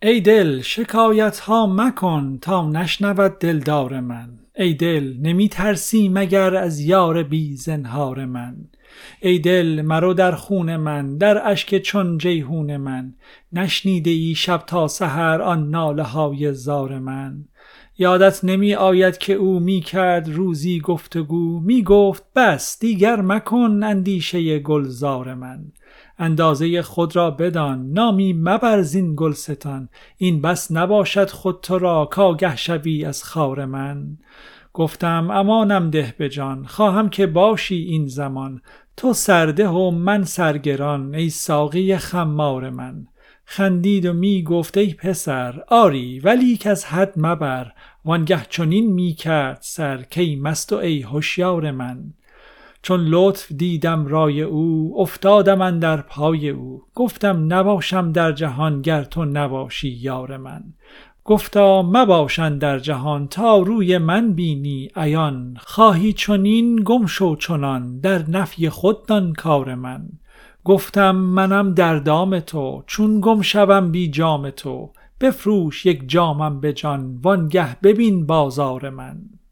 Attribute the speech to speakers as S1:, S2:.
S1: ای دل شکایت ها مکن تا نشنود دلدار من. ای دل نمی ترسی مگر از یار بی زنهار من. ای دل مرو در خون من، در اشک چون جیحون من. نشنیده ای شب تا سحر آن ناله های زار من. یادت نمی آید که او می کرد روزی گفتگو، می گفت بس دیگر مکن اندیشه گلزار من. اندازه خود را بدان، نامی مبر زین گلستان. این بس نباشد خود تو را کآگه شوی از خار من. گفتم امانم ده به جان، خواهم که باشی این زمان. تو سرده و من سرگران، ای ساقی خمار من. خندید و می گفت ای پسر آری ولیک از حد مبر. وانگه چنین می کرد سر کی مست و ای هوشیار من. چون لطف دیدم رای او، افتادم اندر پای او. گفتم نباشم در جهان گر تو نباشی یار من. گفتا مباش اندر جهان تا روی من بینی عیان. خواهی چنین گم شو چنان، در نفی خود دان کار من. گفتم منم در دام تو، چون گم شوم بی جام تو. بفروش یک جامم به جان، وانگه ببین بازار من.